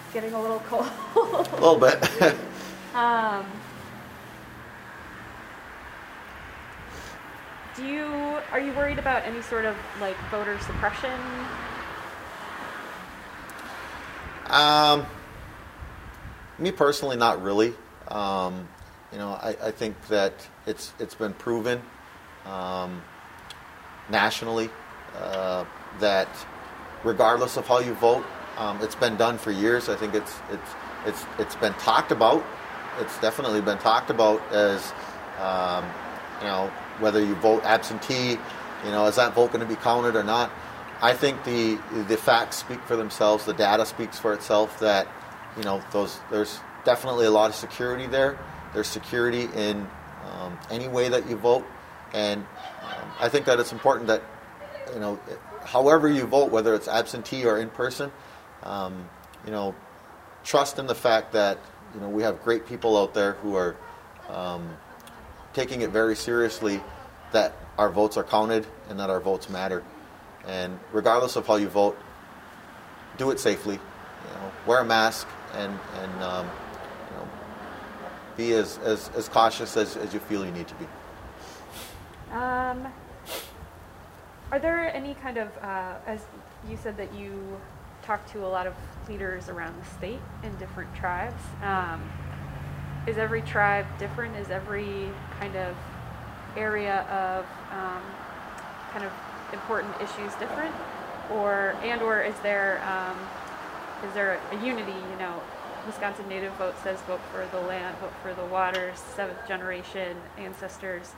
getting a little cold. A little bit. Are you worried about any sort of like voter suppression? Me personally, not really. I think that it's been proven nationally that regardless of how you vote, it's been done for years. I think it's been talked about. It's definitely been talked about as whether you vote absentee, is that vote going to be counted or not? I think the facts speak for themselves. The data speaks for itself. That there's definitely a lot of security there. There's security in any way that you vote, and I think that it's important that however you vote, whether it's absentee or in person, trust in the fact that we have great people out there who are taking it very seriously, that our votes are counted and that our votes matter. And regardless of how you vote, do it safely. Wear a mask and be as cautious as you feel you need to be. Are there any kind of, as you said that you talk to a lot of leaders around the state in different tribes, is every tribe different? Is every kind of area of kind of important issues different? Or is there a unity? Wisconsin Native Vote says vote for the land, vote for the waters, seventh generation ancestors.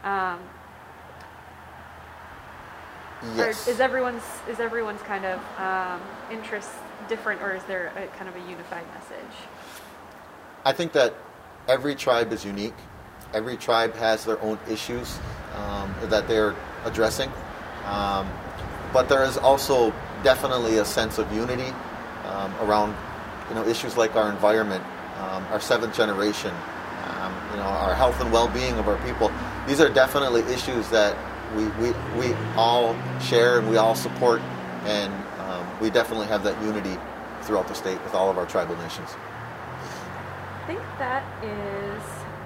Yes. Is everyone's kind of interests different, or is there a kind of a unified message? I think that every tribe is unique. Every tribe has their own issues that they're addressing. But there is also definitely a sense of unity around issues like our environment, our seventh generation, our health and well-being of our people. These are definitely issues that we all share and we all support, and we definitely have that unity throughout the state with all of our tribal nations. I think that is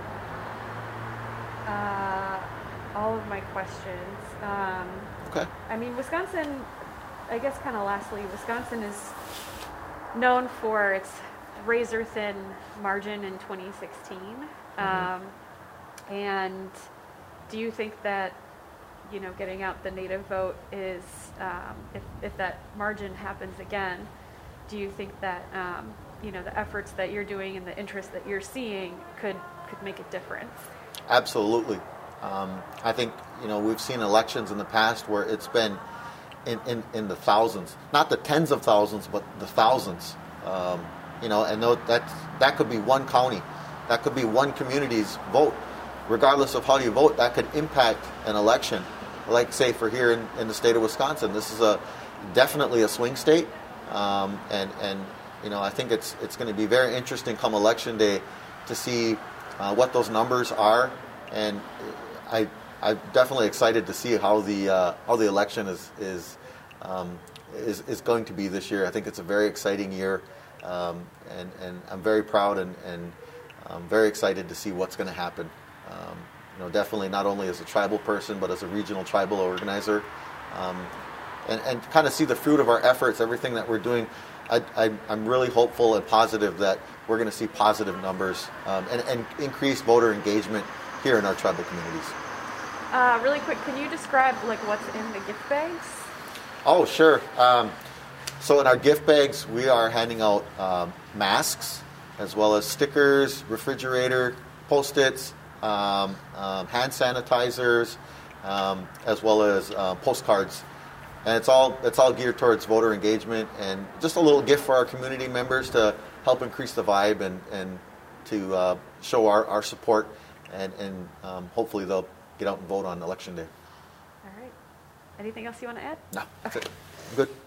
all of my questions. Okay. I mean, Wisconsin, I guess kind of lastly, Wisconsin is known for its razor-thin margin in 2016. And do you think that, getting out the Native vote is, if that margin happens again, do you think that, the efforts that you're doing and the interest that you're seeing could make a difference? Absolutely. I think, we've seen elections in the past where it's been in the thousands, not the tens of thousands, but the thousands. And that could be one county, that could be one community's vote. Regardless of how you vote, that could impact an election. Like, say, for here in the state of Wisconsin, this is definitely a swing state, and I think it's going to be very interesting come election day to see what those numbers are, and I'm definitely excited to see how the election is going to be this year. I think it's a very exciting year, and I'm very proud and I'm very excited to see what's going to happen. Definitely not only as a tribal person, but as a regional tribal organizer, and kind of see the fruit of our efforts, everything that we're doing. I'm really hopeful and positive that we're going to see positive numbers and increased voter engagement here in our tribal communities. Really quick, can you describe what's in the gift bags? Oh, sure. So in our gift bags, we are handing out masks, as well as stickers, refrigerator, Post-its, hand sanitizers, as well as postcards. And it's all geared towards voter engagement and just a little gift for our community members to help increase the vibe and to show our support, and hopefully they'll get out and vote on Election Day. All right. Anything else you want to add? No, that's it. I'm good.